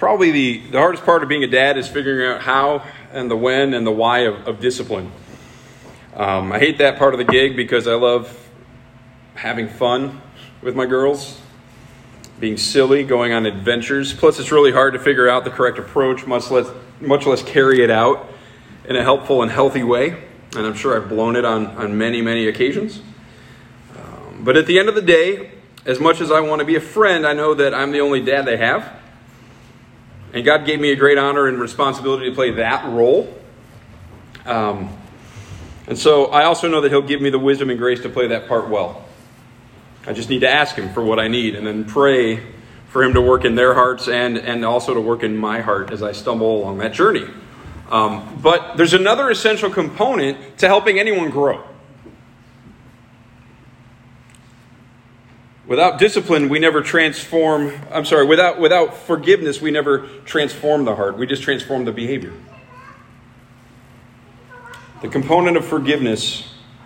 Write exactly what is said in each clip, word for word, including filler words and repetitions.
Probably the, the hardest part of being a dad is figuring out how and the when and the why of, of discipline. Um, I hate that part of the gig because I love having fun with my girls, being silly, going on adventures. Plus, it's really hard to figure out the correct approach, much less, much less carry it out in a helpful and healthy way. And I'm sure I've blown it on, on many, many occasions. Um, but at the end of the day, as much as I want to be a friend, I know that I'm the only dad they have. And God gave me a great honor and responsibility to play that role. Um, and so I also know that He'll give me the wisdom and grace to play that part well. I just need to ask Him for what I need and then pray for Him to work in their hearts and, and also to work in my heart as I stumble along that journey. Um, but there's another essential component to helping anyone grow. Without discipline, we never transform, I'm sorry, without, without forgiveness, we never transform the heart. We just transform the behavior. The component of forgiveness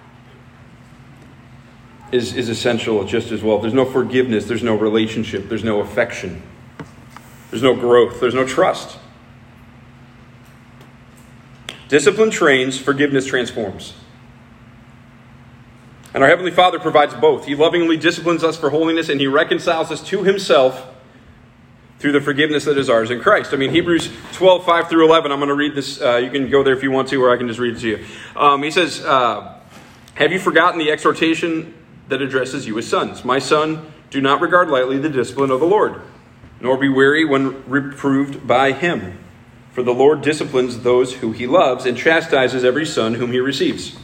is, is essential just as well. If there's no forgiveness, there's no relationship, there's no affection, there's no growth, there's no trust. Discipline trains, forgiveness transforms. And our Heavenly Father provides both. He lovingly disciplines us for holiness, and He reconciles us to Himself through the forgiveness that is ours in Christ. I mean, Hebrews twelve, five through eleven, I'm going to read this. Uh, you can go there if you want to, or I can just read it to you. Um, he says, uh, have you forgotten the exhortation that addresses you as sons? My son, do not regard lightly the discipline of the Lord, nor be weary when reproved by Him. For the Lord disciplines those who He loves and chastises every son whom He receives.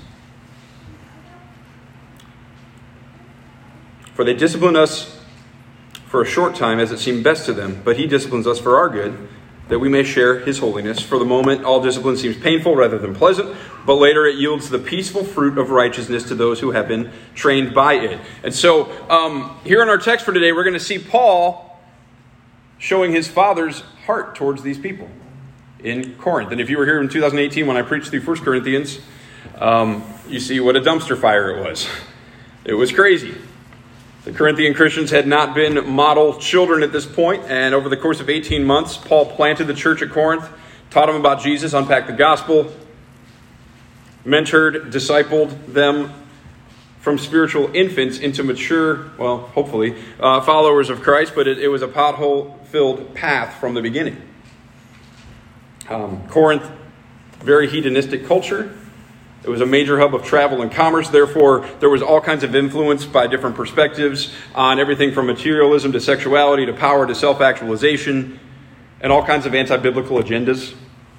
For they discipline us for a short time as it seemed best to them, but He disciplines us for our good, that we may share His holiness. For the moment, all discipline seems painful rather than pleasant, but later it yields the peaceful fruit of righteousness to those who have been trained by it. And so, um, here in our text for today, we're going to see Paul showing his father's heart towards these people in Corinth. And if you were here in two thousand eighteen when I preached through First Corinthians, um, you see what a dumpster fire it was. It was crazy. The Corinthian Christians had not been model children at this point, and over the course of eighteen months, Paul planted the church at Corinth, taught them about Jesus, unpacked the gospel, mentored, discipled them from spiritual infants into mature, well, hopefully, uh, followers of Christ, but it, it was a pothole-filled path from the beginning. Um, Corinth, very hedonistic culture. It was a major hub of travel and commerce. Therefore, there was all kinds of influence by different perspectives on everything from materialism to sexuality to power to self-actualization and all kinds of anti-biblical agendas.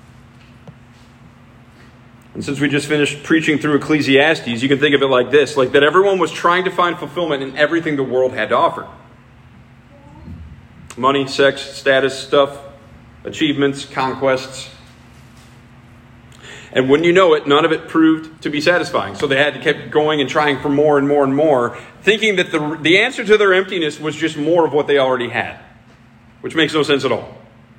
And since we just finished preaching through Ecclesiastes, you can think of it like this, like that everyone was trying to find fulfillment in everything the world had to offer. Money, sex, status, stuff, achievements, conquests. And when you know it, none of it proved to be satisfying. So they had to keep going and trying for more and more and more, thinking that the, the answer to their emptiness was just more of what they already had, which makes no sense at all.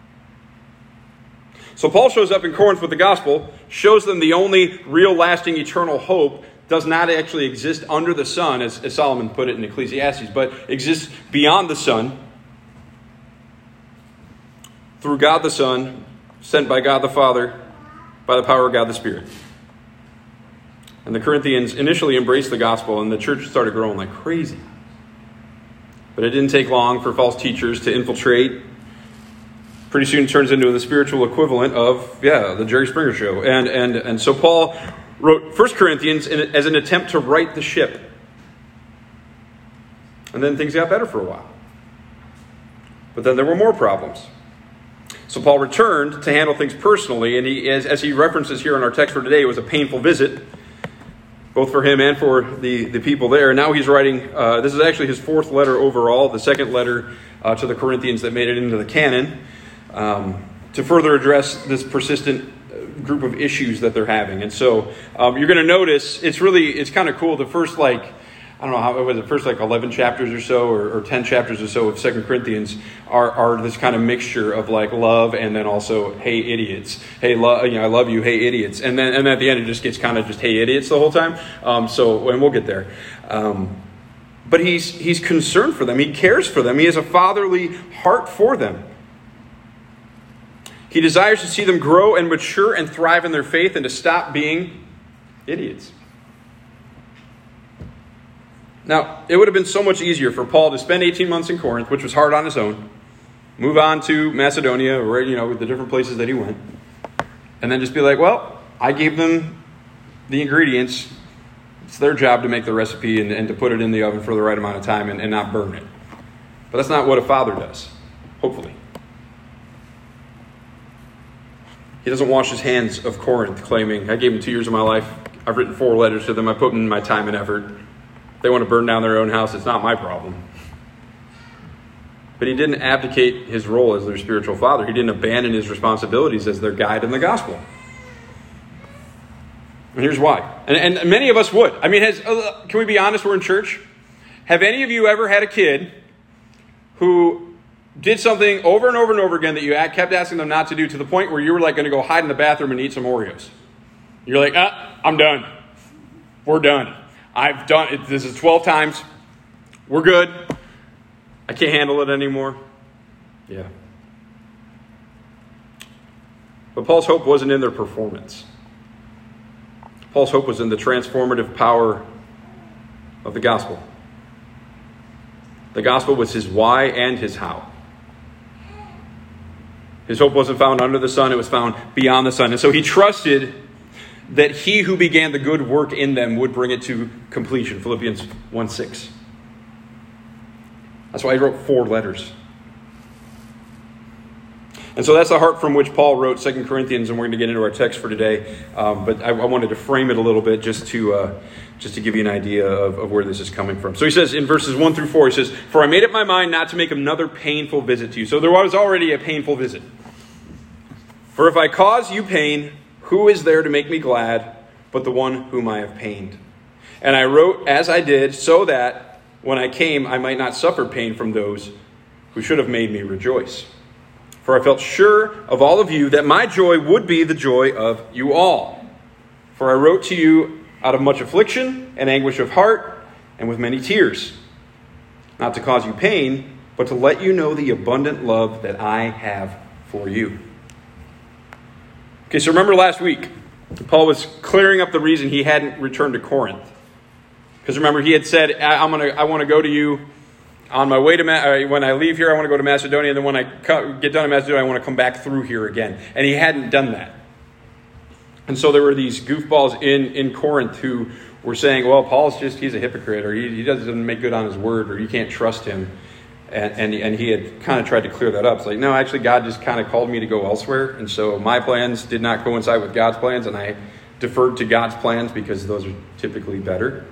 So Paul shows up in Corinth with the gospel, shows them the only real, lasting, eternal hope does not actually exist under the sun, as, as Solomon put it in Ecclesiastes, but exists beyond the sun, through God the Son, sent by God the Father, by the power of God the Spirit. And the Corinthians initially embraced the gospel, and the church started growing like crazy. But it didn't take long for false teachers to infiltrate. Pretty soon it turns into the spiritual equivalent of, yeah, the Jerry Springer Show. And and and so Paul wrote First Corinthians in, as an attempt to right the ship. And then things got better for a while. But then there were more problems. So Paul returned to handle things personally, and he, as, as he references here in our text for today, it was a painful visit, both for him and for the, the people there. And now he's writing, uh, this is actually his fourth letter overall, the second letter uh, to the Corinthians that made it into the canon, um, to further address this persistent group of issues that they're having. And so um, you're going to notice, it's really, it's kind of cool, the first like, I don't know how it was, the first like eleven chapters or so, or, or ten chapters or so of Second Corinthians are, are this kind of mixture of like love and then also, hey, idiots. Hey, lo- you know, I love you, hey, idiots. And then and at the end it just gets kind of just, hey, idiots the whole time. Um, so, and we'll get there. Um, but he's he's concerned for them. He cares for them. He has a fatherly heart for them. He desires to see them grow and mature and thrive in their faith and to stop being idiots. Now, it would have been so much easier for Paul to spend eighteen months in Corinth, which was hard on his own, move on to Macedonia, or, you know, the different places that he went, and then just be like, well, I gave them the ingredients. It's their job to make the recipe and, and to put it in the oven for the right amount of time and, and not burn it. But that's not what a father does, hopefully. He doesn't wash his hands of Corinth, claiming, I gave them two years of my life. I've written four letters to them. I put in my time and effort. If they want to burn down their own house, it's not my problem. But he didn't abdicate his role as their spiritual father. He didn't abandon his responsibilities as their guide in the gospel. And here's why. And, and many of us would. I mean, has, uh, can we be honest? We're in church. Have any of you ever had a kid who did something over and over and over again that you kept asking them not to do, to the point where you were like going to go hide in the bathroom and eat some Oreos? You're like, ah, I'm done. We're done. I've done it. This is twelve times. We're good. I can't handle it anymore. Yeah. But Paul's hope wasn't in their performance. Paul's hope was in the transformative power of the gospel. The gospel was his why and his how. His hope wasn't found under the sun, it was found beyond the sun. And so he trusted that he who began the good work in them would bring it to completion. Philippians one six. That's why he wrote four letters. And so that's the heart from which Paul wrote Second Corinthians, and we're going to get into our text for today. Um, but I, I wanted to frame it a little bit just to uh, just to give you an idea of, of where this is coming from. So he says in verses one through four, he says, "For I made up my mind not to make another painful visit to you." So there was already a painful visit. "For if I cause you pain, who is there to make me glad but the one whom I have pained? And I wrote as I did, so that when I came I might not suffer pain from those who should have made me rejoice. For I felt sure of all of you that my joy would be the joy of you all. For I wrote to you out of much affliction and anguish of heart and with many tears, not to cause you pain, but to let you know the abundant love that I have for you." Okay, so remember last week, Paul was clearing up the reason he hadn't returned to Corinth. Because remember, he had said, I'm gonna, I want to go to you on my way to, Ma- when I leave here, I want to go to Macedonia. And then when I co- get done in Macedonia, I want to come back through here again. And he hadn't done that. And so there were these goofballs in, in Corinth who were saying, well, Paul's just, he's a hypocrite, or he, he doesn't make good on his word, or you can't trust him. And, and, and he had kind of tried to clear that up. It's like, no, actually, God just kind of called me to go elsewhere. And so my plans did not coincide with God's plans, and I deferred to God's plans because those are typically better.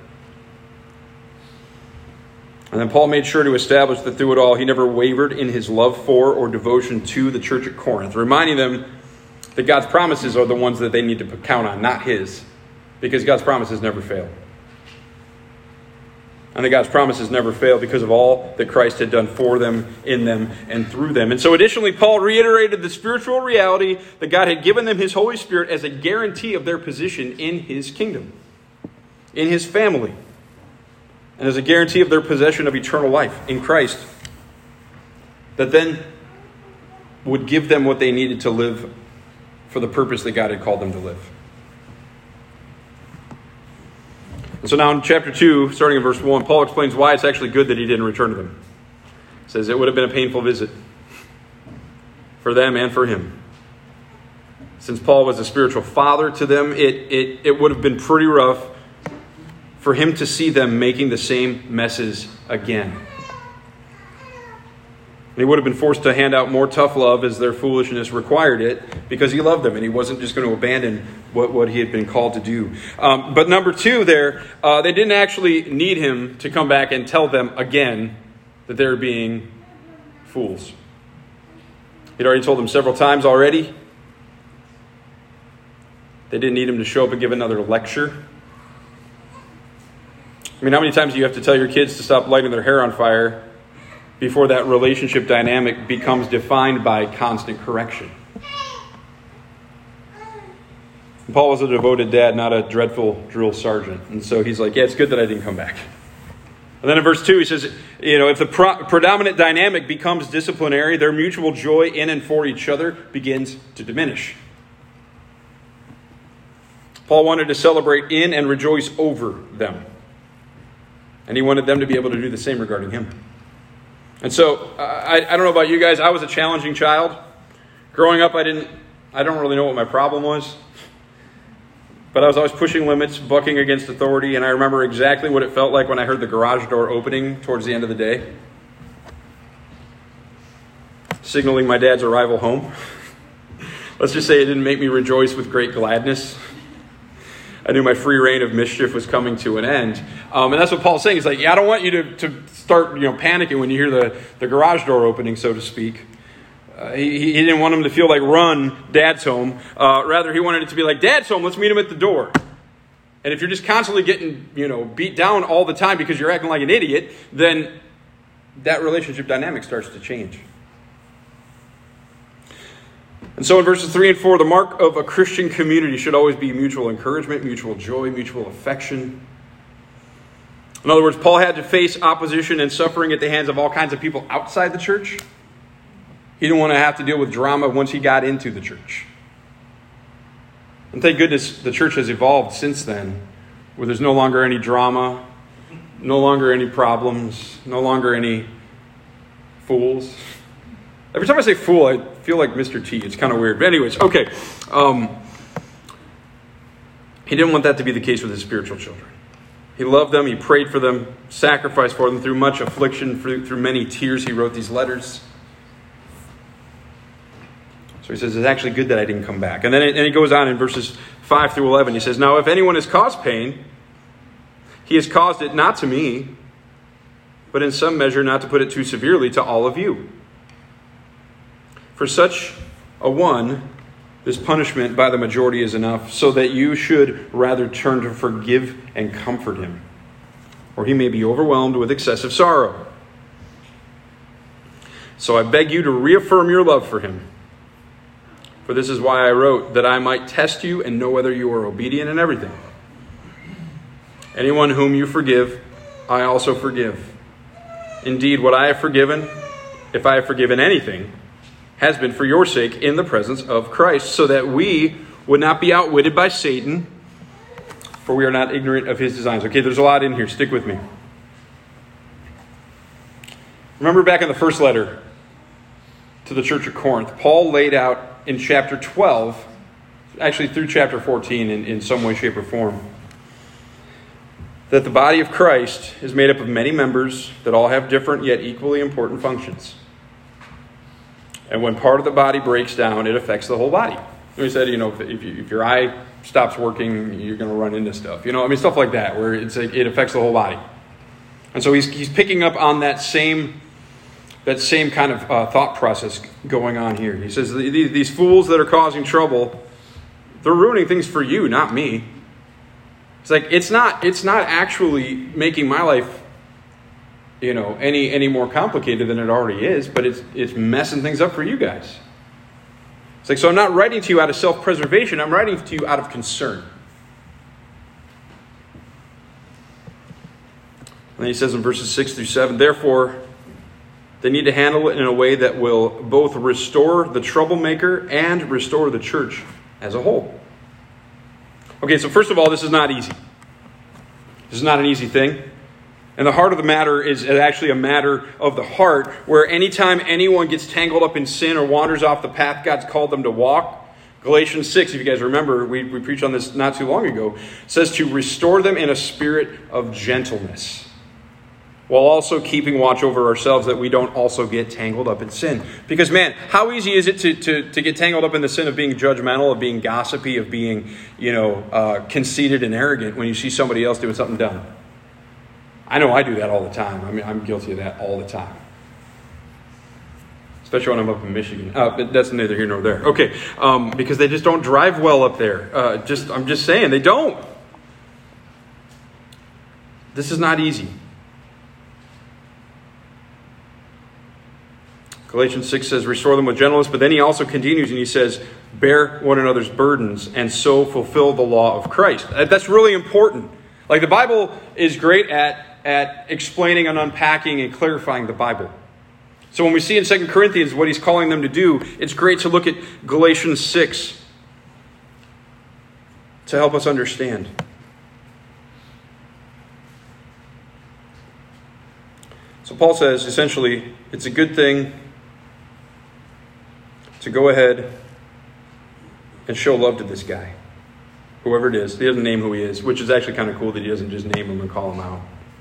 And then Paul made sure to establish that through it all, he never wavered in his love for or devotion to the church at Corinth, reminding them that God's promises are the ones that they need to count on, not his, because God's promises never fail. And that God's promises never fail because of all that Christ had done for them, in them, and through them. And so additionally, Paul reiterated the spiritual reality that God had given them his Holy Spirit as a guarantee of their position in his kingdom, in his family, and as a guarantee of their possession of eternal life in Christ, that then would give them what they needed to live for the purpose that God had called them to live. And so now in chapter two, starting in verse one, Paul explains why it's actually good that he didn't return to them. He says it would have been a painful visit for them and for him. Since Paul was a spiritual father to them, it, it, it would have been pretty rough for him to see them making the same messes again. He would have been forced to hand out more tough love as their foolishness required it, because he loved them and he wasn't just going to abandon what, what he had been called to do. Um, but number two there, uh, they didn't actually need him to come back and tell them again that they're being fools. He'd already told them several times already. They didn't need him to show up and give another lecture. I mean, how many times do you have to tell your kids to stop lighting their hair on fire before that relationship dynamic becomes defined by constant correction? And Paul was a devoted dad, not a dreadful drill sergeant. And so he's like, yeah, it's good that I didn't come back. And then in verse two, he says, you know, if the pro- predominant dynamic becomes disciplinary, their mutual joy in and for each other begins to diminish. Paul wanted to celebrate in and rejoice over them. And he wanted them to be able to do the same regarding him. And so, I, I don't know about you guys, I was a challenging child. Growing up, I didn't, I don't really know what my problem was. But I was always pushing limits, bucking against authority, and I remember exactly what it felt like when I heard the garage door opening towards the end of the day, signaling my dad's arrival home. Let's just say it didn't make me rejoice with great gladness. I knew my free reign of mischief was coming to an end. Um, and that's what Paul's saying. He's like, yeah, I don't want you to, to start you know, panicking when you hear the, the garage door opening, so to speak. Uh, he, he didn't want him to feel like, run, Dad's home. Uh, rather, he wanted it to be like, Dad's home, let's meet him at the door. And if you're just constantly getting, you know, beat down all the time because you're acting like an idiot, then that relationship dynamic starts to change. And so in verses three and four, the mark of a Christian community should always be mutual encouragement, mutual joy, mutual affection. In other words, Paul had to face opposition and suffering at the hands of all kinds of people outside the church. He didn't want to have to deal with drama once he got into the church. And thank goodness the church has evolved since then, where there's no longer any drama, no longer any problems, no longer any fools. Every time I say fool, I feel like Mister T. It's kind of weird. But anyways, okay. Um, he didn't want that to be the case with his spiritual children. He loved them. He prayed for them, sacrificed for them through much affliction, through, through many tears. He wrote these letters. So he says, it's actually good that I didn't come back. And then it, and he goes on in verses five through eleven. He says, now if anyone has caused pain, he has caused it not to me, but in some measure, not to put it too severely, to all of you. For such a one, this punishment by the majority is enough, so that you should rather turn to forgive and comfort him, or he may be overwhelmed with excessive sorrow. So I beg you to reaffirm your love for him. For this is why I wrote, that I might test you and know whether you are obedient in everything. Anyone whom you forgive, I also forgive. Indeed, what I have forgiven, if I have forgiven anything, has been for your sake in the presence of Christ, so that we would not be outwitted by Satan, for we are not ignorant of his designs. Okay, there's a lot in here. Stick with me. Remember back in the first letter to the church of Corinth, Paul laid out in chapter twelve, actually through chapter fourteen in, in some way, shape, or form, that the body of Christ is made up of many members that all have different yet equally important functions. And when part of the body breaks down, it affects the whole body. And we said, you know, if, you, if your eye stops working, you're going to run into stuff. You know, I mean, stuff like that, where it's like, it affects the whole body. And so he's he's picking up on that same that same kind of uh, thought process going on here. He says, these, these fools that are causing trouble, they're ruining things for you, not me. It's like, it's not it's not actually making my life, you know, any any more complicated than it already is, but it's it's messing things up for you guys. It's like, so I'm not writing to you out of self-preservation, I'm writing to you out of concern. And then he says in verses six through seven, therefore, they need to handle it in a way that will both restore the troublemaker and restore the church as a whole. Okay, so first of all, this is not easy. This is not an easy thing. And the heart of the matter is actually a matter of the heart, where anytime anyone gets tangled up in sin or wanders off the path God's called them to walk, Galatians six, if you guys remember, we, we preached on this not too long ago, says to restore them in a spirit of gentleness, while also keeping watch over ourselves that we don't also get tangled up in sin. Because, man, how easy is it to, to, to get tangled up in the sin of being judgmental, of being gossipy, of being, you know, uh, conceited and arrogant when you see somebody else doing something dumb? I know I do that all the time. I mean, I'm guilty of that all the time. Especially when I'm up in Michigan. Uh, but that's neither here nor there. Okay, um, because they just don't drive well up there. Uh, just I'm just saying, they don't. This is not easy. Galatians six says, restore them with gentleness, but then he also continues and he says, bear one another's burdens and so fulfill the law of Christ. That's really important. Like, the Bible is great at at explaining and unpacking and clarifying the Bible. So when we see in Second Corinthians what he's calling them to do, it's great to look at Galatians six to help us understand. So Paul says, essentially, it's a good thing to go ahead and show love to this guy, whoever it is. He doesn't name who he is, which is actually kind of cool that he doesn't just name him and call him out.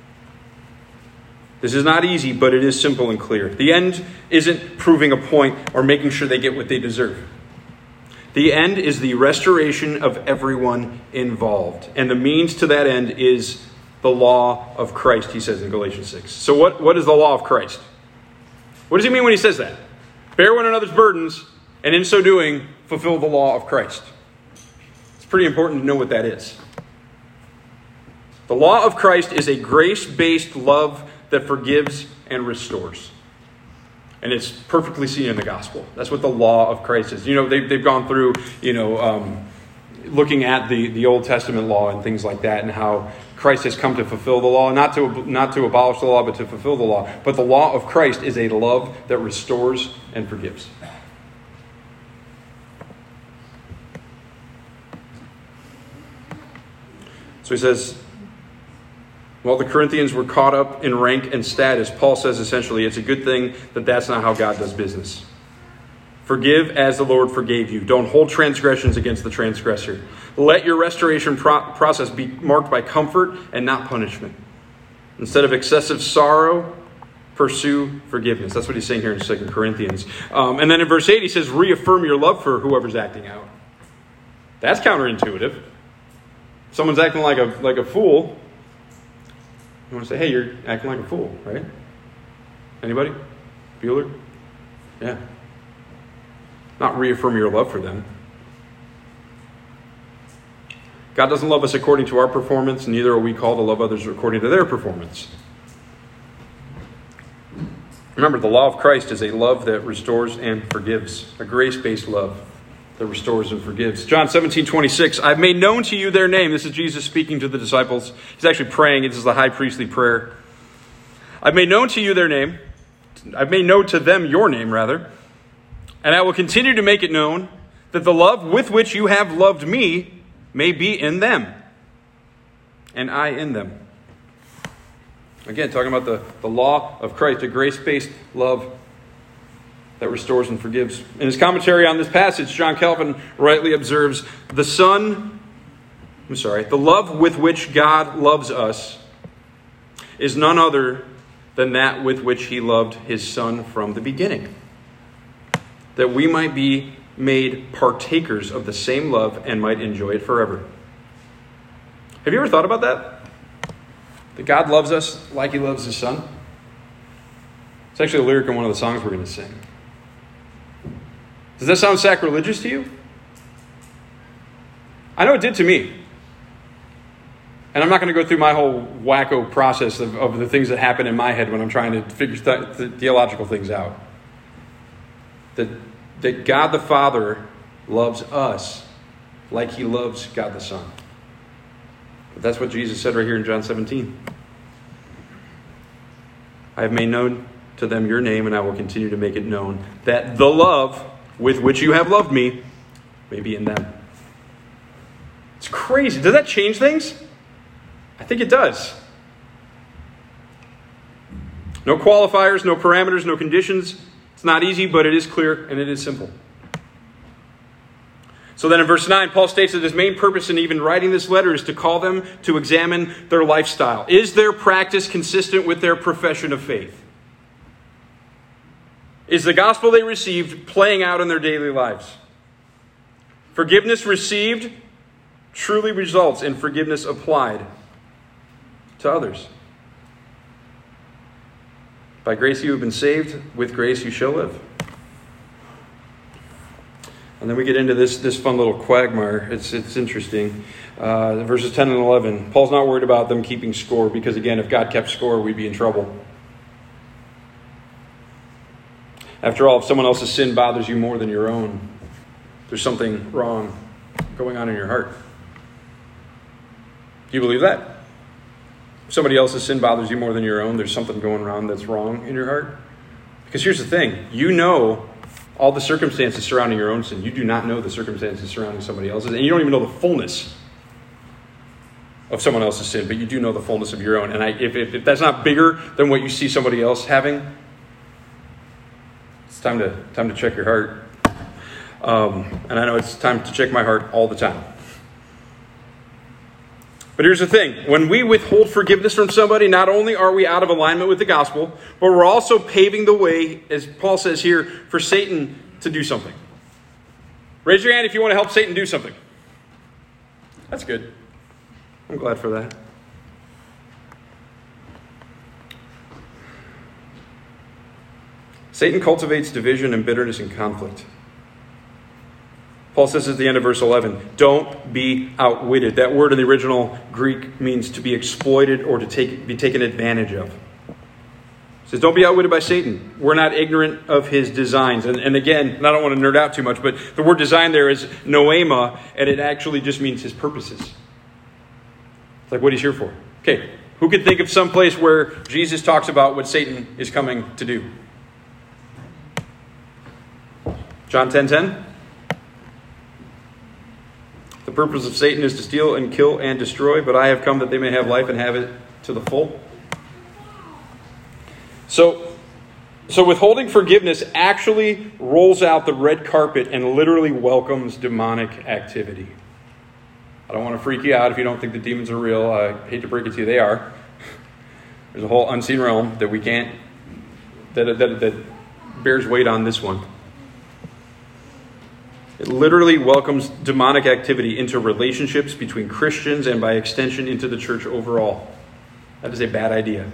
This is not easy, but it is simple and clear. The end isn't proving a point or making sure they get what they deserve. The end is the restoration of everyone involved. And the means to that end is the law of Christ, he says in Galatians six. So what, what is the law of Christ? What does he mean when he says that? Bear one another's burdens, and in so doing, fulfill the law of Christ. It's pretty important to know what that is. The law of Christ is a grace-based love that forgives and restores. And it's perfectly seen in the gospel. That's what the law of Christ is. You know, they've, they've gone through, you know, um, looking at the, the Old Testament law and things like that, and how Christ has come to fulfill the law, not to not to abolish the law, but to fulfill the law. But the law of Christ is a love that restores and forgives. So he says, while the Corinthians were caught up in rank and status, Paul says essentially it's a good thing that that's not how God does business. Forgive as the Lord forgave you. Don't hold transgressions against the transgressor. Let your restoration pro- process be marked by comfort and not punishment. Instead of excessive sorrow, pursue forgiveness. That's what he's saying here in Second Corinthians. Um, and then in verse eight, he says, reaffirm your love for whoever's acting out. That's counterintuitive. If someone's acting like a like a fool, you want to say, hey, you're acting like a fool, right? Anybody? Bueller? Yeah. Not reaffirm your love for them. God doesn't love us according to our performance, neither are we called to love others according to their performance. Remember, the law of Christ is a love that restores and forgives, a grace-based love that restores and forgives. John seventeen twenty-six, I've made known to you their name. This is Jesus speaking to the disciples. He's actually praying. This is the high priestly prayer. I've made known to you their name. I've made known to them your name, rather. And I will continue to make it known that the love with which you have loved me may be in them, and I in them. Again, talking about the, the law of Christ, a grace-based love that restores and forgives. In his commentary on this passage, John Calvin rightly observes, the Son, I'm sorry, the love with which God loves us is none other than that with which he loved his Son from the beginning, that we might be made partakers of the same love and might enjoy it forever. Have you ever thought about that? That God loves us like he loves his Son? It's actually a lyric in one of the songs we're going to sing. Does that sound sacrilegious to you? I know it did to me. And I'm not going to go through my whole wacko process of, of the things that happen in my head when I'm trying to figure th- th- theological things out. That, that God the Father loves us like he loves God the Son. But that's what Jesus said right here in John seventeen. I have made known to them your name, and I will continue to make it known, that the love with which you have loved me may be in them. It's crazy. Does that change things? I think it does. No qualifiers, no parameters, no conditions. It's not easy, but it is clear and it is simple. So then in verse nine, Paul states that his main purpose in even writing this letter is to call them to examine their lifestyle. Is their practice consistent with their profession of faith? Is the gospel they received playing out in their daily lives? Forgiveness received truly results in forgiveness applied to others. By grace you have been saved, with grace you shall live. And then we get into this, this fun little quagmire. It's, it's interesting. Uh, verses ten and eleven. Paul's not worried about them keeping score because, again, if God kept score, we'd be in trouble. After all, if someone else's sin bothers you more than your own, there's something wrong going on in your heart. Do you believe that? If somebody else's sin bothers you more than your own, there's something going around that's wrong in your heart. Because here's the thing. You know all the circumstances surrounding your own sin. You do not know the circumstances surrounding somebody else's. And you don't even know the fullness of someone else's sin. But you do know the fullness of your own. And I, if, if, if that's not bigger than what you see somebody else having, it's time to, time to check your heart. Um, and I know it's time to check my heart all the time. But here's the thing. When we withhold forgiveness from somebody, not only are we out of alignment with the gospel, but we're also paving the way, as Paul says here, for Satan to do something. Raise your hand if you want to help Satan do something. That's good. I'm glad for that. Satan cultivates division and bitterness and conflict. Paul says at the end of verse eleven, don't be outwitted. That word in the original Greek means to be exploited or to take, be taken advantage of. It says, don't be outwitted by Satan. We're not ignorant of his designs. And, and again, and I don't want to nerd out too much, but the word design there is noema, and it actually just means his purposes. It's like what he's here for. Okay, who could think of some place where Jesus talks about what Satan is coming to do? John ten ten. The purpose of Satan is to steal and kill and destroy, but I have come that they may have life and have it to the full. So, so withholding forgiveness actually rolls out the red carpet and literally welcomes demonic activity. I don't want to freak you out if you don't think the demons are real. I hate to break it to you, they are. There's a whole unseen realm that we can't, that, that, that bears weight on this one. It literally welcomes demonic activity into relationships between Christians and by extension into the church overall. That is a bad idea.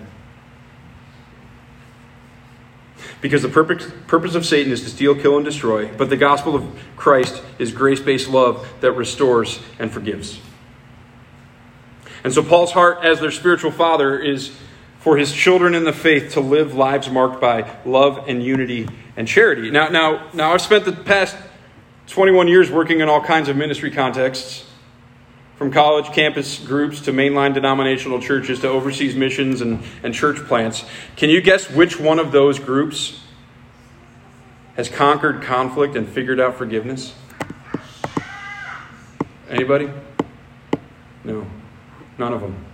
Because the purpose, purpose of Satan is to steal, kill, and destroy, but the gospel of Christ is grace-based love that restores and forgives. And so Paul's heart as their spiritual father is for his children in the faith to live lives marked by love and unity and charity. Now, now, now I've spent the past twenty-one years working in all kinds of ministry contexts, from college campus groups to mainline denominational churches to overseas missions and, and church plants. Can you guess which one of those groups has conquered conflict and figured out forgiveness? Anybody? No. None of them.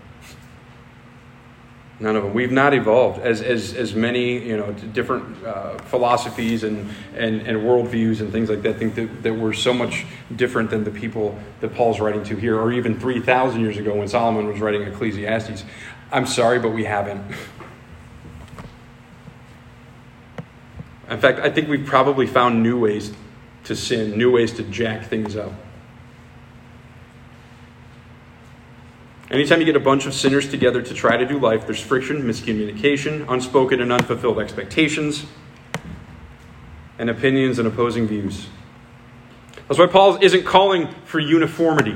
None of them. We've not evolved as as as many, you know, different uh, philosophies and, and, and worldviews and things like that. I think that, that we're so much different than the people that Paul's writing to here, or even three thousand years ago when Solomon was writing Ecclesiastes. I'm sorry, but we haven't. In fact, I think we've probably found new ways to sin, new ways to jack things up. Anytime you get a bunch of sinners together to try to do life, there's friction, miscommunication, unspoken and unfulfilled expectations, and opinions and opposing views. That's why Paul isn't calling for uniformity.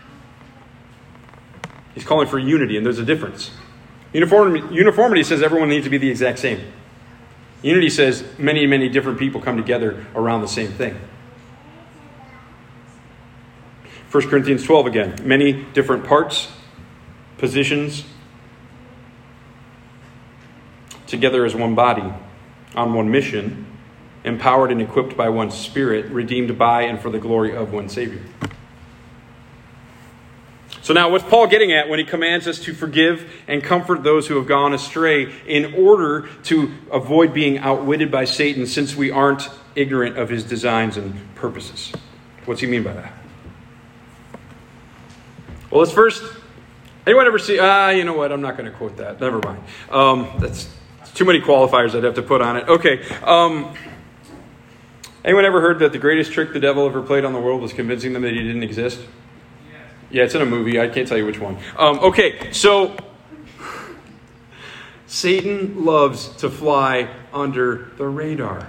He's calling for unity, and there's a difference. Uniformity, uniformity says everyone needs to be the exact same. Unity says many, many different people come together around the same thing. First Corinthians twelve again. Many different parts, positions, together as one body, on one mission, empowered and equipped by one Spirit, redeemed by and for the glory of one Savior. So now what's Paul getting at when he commands us to forgive and comfort those who have gone astray in order to avoid being outwitted by Satan, since we aren't ignorant of his designs and purposes? What's he mean by that? Well, let's first... Anyone ever see... Ah, you know what? I'm not going to quote that. Never mind. Um, that's too many qualifiers I'd have to put on it. Okay. Um, anyone ever heard that the greatest trick the devil ever played on the world was convincing them that he didn't exist? Yeah, yeah, it's in a movie. I can't tell you which one. Um, okay, so... Satan loves to fly under the radar,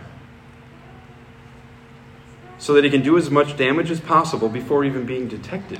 so that he can do as much damage as possible before even being detected.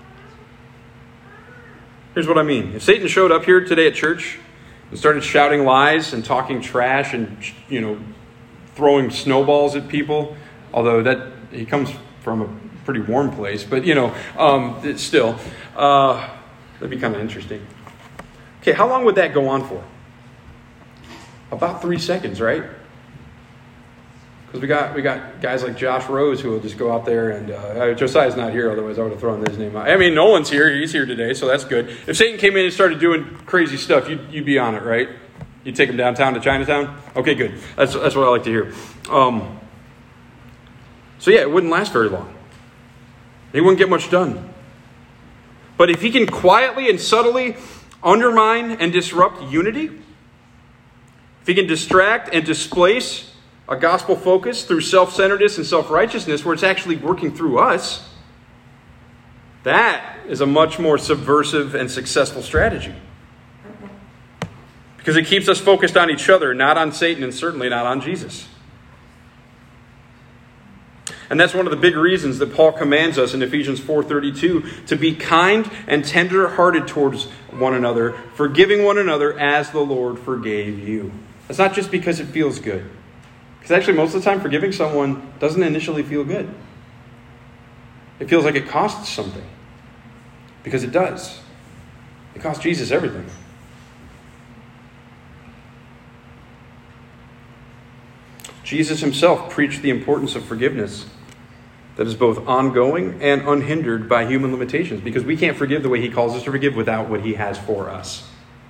Here's what I mean. If Satan showed up here today at church and started shouting lies and talking trash and, you know, throwing snowballs at people, although that he comes from a pretty warm place, but, you know, um, still, uh, that'd be kind of interesting. Okay, how long would that go on for? About three seconds, right? Because we got we got guys like Josh Rose who will just go out there and uh, Josiah's not here, otherwise I would have thrown his name out. I mean, Nolan's here; he's here today, so that's good. If Satan came in and started doing crazy stuff, you'd you'd be on it, right? You'd take him downtown to Chinatown. Okay, good. That's that's what I like to hear. Um, so yeah, it wouldn't last very long. He wouldn't get much done. But if he can quietly and subtly undermine and disrupt unity, if he can distract and displace a gospel focus through self-centeredness and self-righteousness where it's actually working through us, that is a much more subversive and successful strategy. Because it keeps us focused on each other, not on Satan, and certainly not on Jesus. And that's one of the big reasons that Paul commands us in Ephesians four thirty-two to be kind and tender-hearted towards one another, forgiving one another as the Lord forgave you. It's not just because it feels good. Because actually most of the time forgiving someone doesn't initially feel good. It feels like it costs something. Because it does. It cost Jesus everything. Jesus himself preached the importance of forgiveness that is both ongoing and unhindered by human limitations, because we can't forgive the way he calls us to forgive without what he has for us.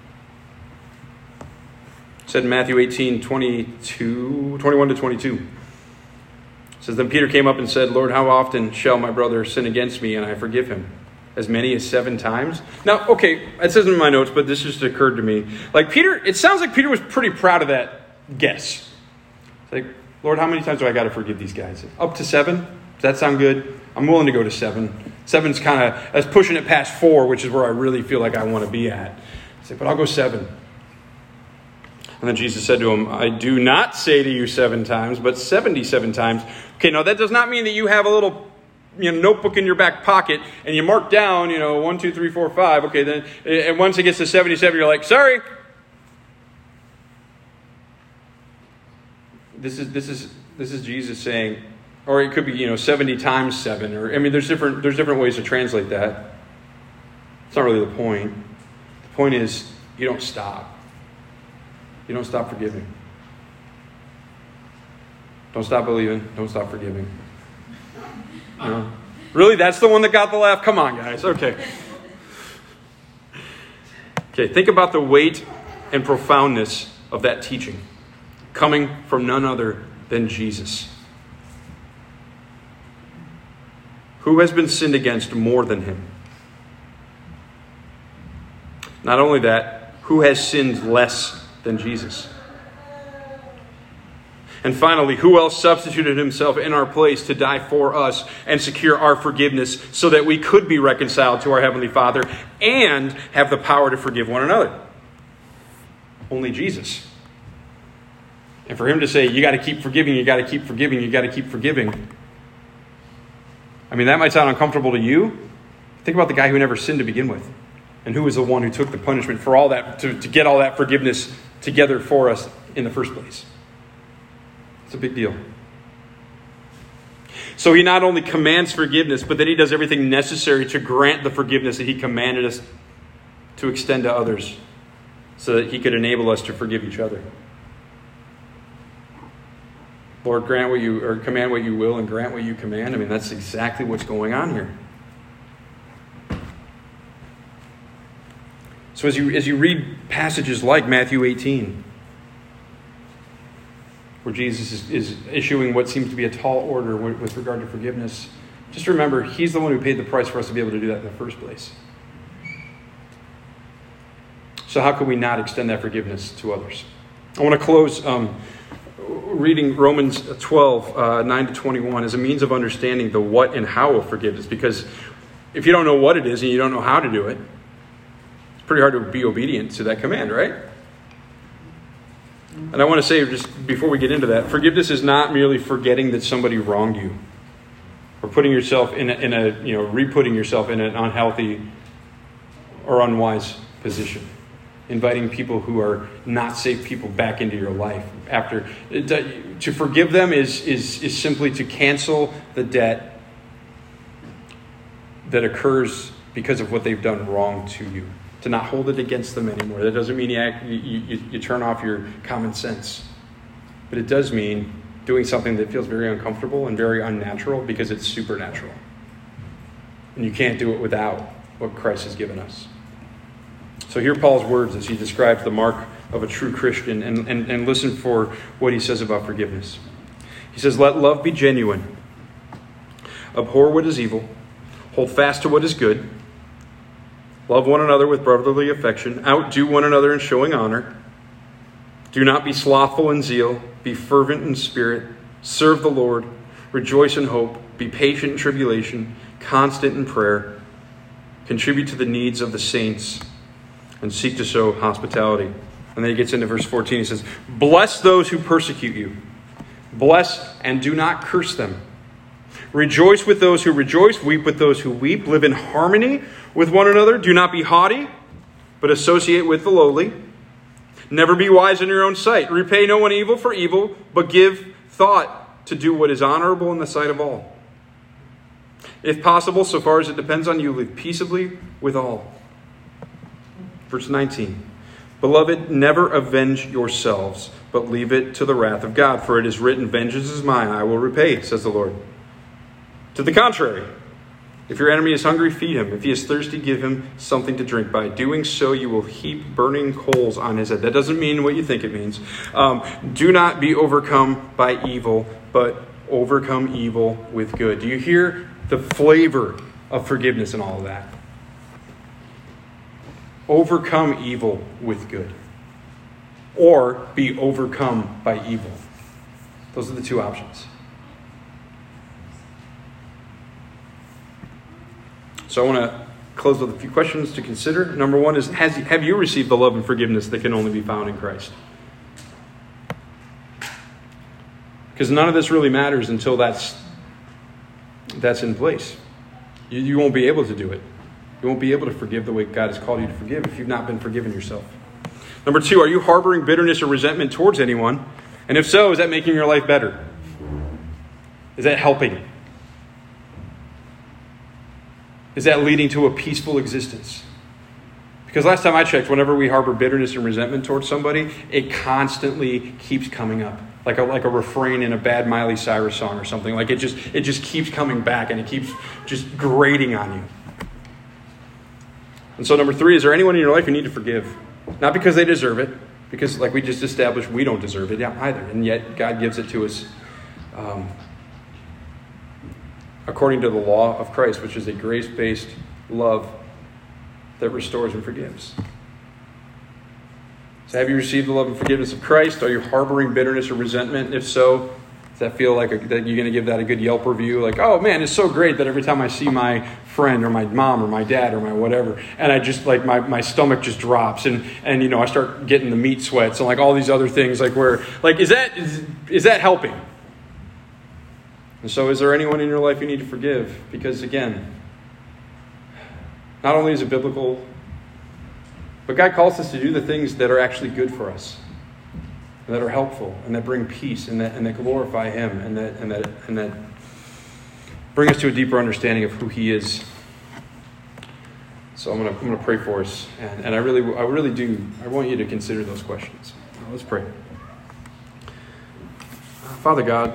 It said in Matthew eighteen, twenty-two, twenty-one to twenty-two. It says, then Peter came up and said, Lord, how often shall my brother sin against me and I forgive him? As many as seven times? Now, okay, it says in my notes, but this just occurred to me. Like Peter, it sounds like Peter was pretty proud of that guess. It's like, Lord, how many times do I got to forgive these guys? Up to seven? Does that sound good? I'm willing to go to seven. Seven's kind of, that's pushing it past four, which is where I really feel like I want to be at. I say, but I'll go seven. And then Jesus said to him, I do not say to you seven times, but seventy-seven times. Okay, now that does not mean that you have a little, you know, notebook in your back pocket and you mark down, you know, one, two, three, four, five. Okay, then, and once it gets to seventy-seven, you're like, sorry. This is this is this is Jesus saying, or it could be, you know, seventy times seven, or I mean, there's different there's different ways to translate that. It's not really the point. The point is, you don't stop. You don't stop forgiving. Don't stop believing. Don't stop forgiving. You know? Really, that's the one that got the laugh? Come on, guys. Okay. Okay, think about the weight and profoundness of that teaching, coming from none other than Jesus. Who has been sinned against more than him? Not only that, who has sinned less than Jesus? And finally, who else substituted himself in our place to die for us and secure our forgiveness so that we could be reconciled to our Heavenly Father and have the power to forgive one another? Only Jesus. And for him to say, you got to keep forgiving, you got to keep forgiving, you got to keep forgiving. I mean, that might sound uncomfortable to you. Think about the guy who never sinned to begin with. And who was the one who took the punishment for all that, to, to get all that forgiveness together for us in the first place. It's a big deal. So he not only commands forgiveness, but then he does everything necessary to grant the forgiveness that he commanded us to extend to others so that he could enable us to forgive each other. Lord, grant what you, or command what you will and grant what you command. I mean, that's exactly what's going on here. So as you as you read passages like Matthew eighteen, where Jesus is, is issuing what seems to be a tall order with, with regard to forgiveness, just remember, he's the one who paid the price for us to be able to do that in the first place. So how can we not extend that forgiveness to others? I want to close um, reading Romans twelve, uh, nine to twenty-one as a means of understanding the what and how of forgiveness. Because if you don't know what it is and you don't know how to do it, it's pretty hard to be obedient to that command, right? And I want to say, just before we get into that, forgiveness is not merely forgetting that somebody wronged you, or putting yourself in a, in a you know, re-putting yourself in an unhealthy or unwise position. Inviting people who are not safe people back into your life. After to forgive them is is is simply to cancel the debt that occurs because of what they've done wrong to you. to not hold it against them anymore. That doesn't mean you, act, you, you, you turn off your common sense. But it does mean doing something that feels very uncomfortable and very unnatural because it's supernatural. And you can't do it without what Christ has given us. So hear Paul's words as he describes the mark of a true Christian, and, and, and listen for what he says about forgiveness. He says, let love be genuine. Abhor what is evil. Hold fast to what is good. Love one another with brotherly affection. Outdo one another in showing honor. Do not be slothful in zeal. Be fervent in spirit. Serve the Lord. Rejoice in hope. Be patient in tribulation. Constant in prayer. Contribute to the needs of the saints. And seek to show hospitality. And then he gets into verse fourteen. He says, bless those who persecute you. Bless and do not curse them. Rejoice with those who rejoice. Weep with those who weep. Live in harmony with one another. Do not be haughty, but associate with the lowly. Never be wise in your own sight. Repay no one evil for evil, but give thought to do what is honorable in the sight of all. If possible, so far as it depends on you, live peaceably with all. Verse nineteen. Beloved, never avenge yourselves, but leave it to the wrath of God. For it is written, vengeance is mine, I will repay, says the Lord. To the contrary, if your enemy is hungry, feed him. If he is thirsty, give him something to drink. By doing so, you will heap burning coals on his head. That doesn't mean what you think it means. Um, do not be overcome by evil, but overcome evil with good. Do you hear the flavor of forgiveness in all of that? Overcome evil with good. Or be overcome by evil. Those are the two options. So I want to close with a few questions to consider. Number one is, has, have you received the love and forgiveness that can only be found in Christ? Because none of this really matters until that's, that's in place. You, you won't be able to do it. You won't be able to forgive the way God has called you to forgive if you've not been forgiven yourself. Number two, are you harboring bitterness or resentment towards anyone? And if so, is that making your life better? Is that helping? Is that leading to a peaceful existence? Because last time I checked, whenever we harbor bitterness and resentment towards somebody, it constantly keeps coming up. Like a, like a refrain in a bad Miley Cyrus song or something. Like it just, it just keeps coming back and it keeps just grating on you. And so number three, is there anyone in your life you need to forgive? Not because they deserve it, because like we just established, we don't deserve it either. And yet God gives it to us um, according to the law of Christ, which is a grace-based love that restores and forgives. So have you received the love and forgiveness of Christ? Are you harboring bitterness or resentment? If so, does that feel like a, that you're going to give that a good Yelp review? Like, oh man, it's so great that every time I see my friend or my mom or my dad or my whatever, and I just like my, my stomach just drops and, and, you know, I start getting the meat sweats and like all these other things like where, like, is that, is, is that helping? And so is there anyone in your life you need to forgive? Because again, not only is it biblical, but God calls us to do the things that are actually good for us, and that are helpful, and that bring peace, and that and that glorify Him, and that and that and that bring us to a deeper understanding of who He is. So I'm gonna I'm gonna pray for us, and, and I really I really do I want you to consider those questions. Now let's pray. Father God,